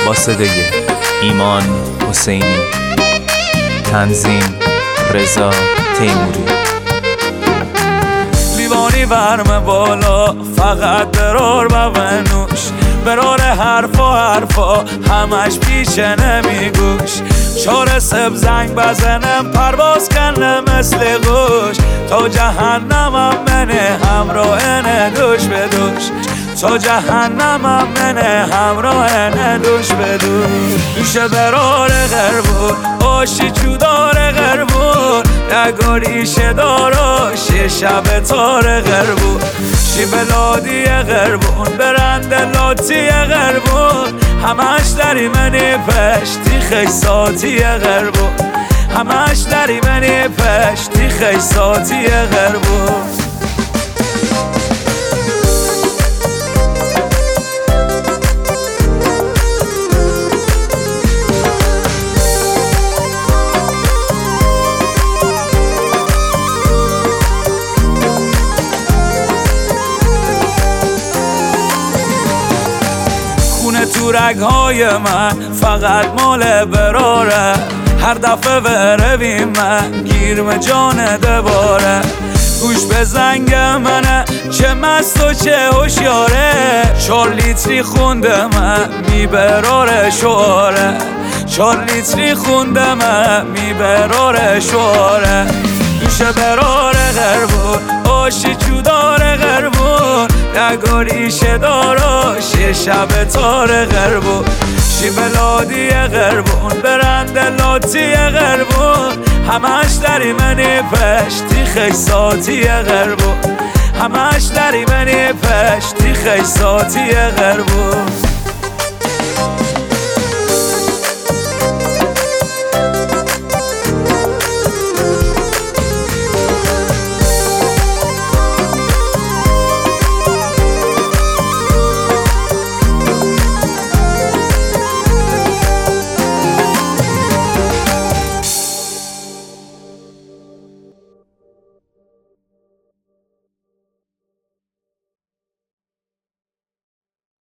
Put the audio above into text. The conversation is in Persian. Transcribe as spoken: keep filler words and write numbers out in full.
با صدای ایمان حسینی، تنظیم رضا تیموری. لیوانی ورم بالا فقط برار و بنوش، برار حرفا حرفا همش پیچه نمیگوش. چار سب زنگ بزنم پرواز کنم مثل گوش، تا جهنمم منه همراه نه دوش به دوش. تا جهنمم منه همراه نه دوش به دوش. دوشه برار غربون آشی چودار غربون، نگاریشه داراش شب تار غربون. شی بلادی غربون برند لاتی غربون، همش داری منی پشتی خیساتی غربون. همش داری منی پشتی خیساتی غربون. تو رگهای من فقط مال براره، هر دفعه برویم من گیرم جان دباره. گوش به زنگ منه چه مست و چه هوشیاره، چار لیتری خونده من میبراره شعاره. چار لیتری خونده من میبراره شعاره. دوشه براره غربون آشی چودار غربون، نگاریشه داراش شب تار غربون. شی بلادی غربون برند لاتی غربون، همش داری منی پشتی خیساتی غربون. همش داری منی پشتی خیساتی غربون.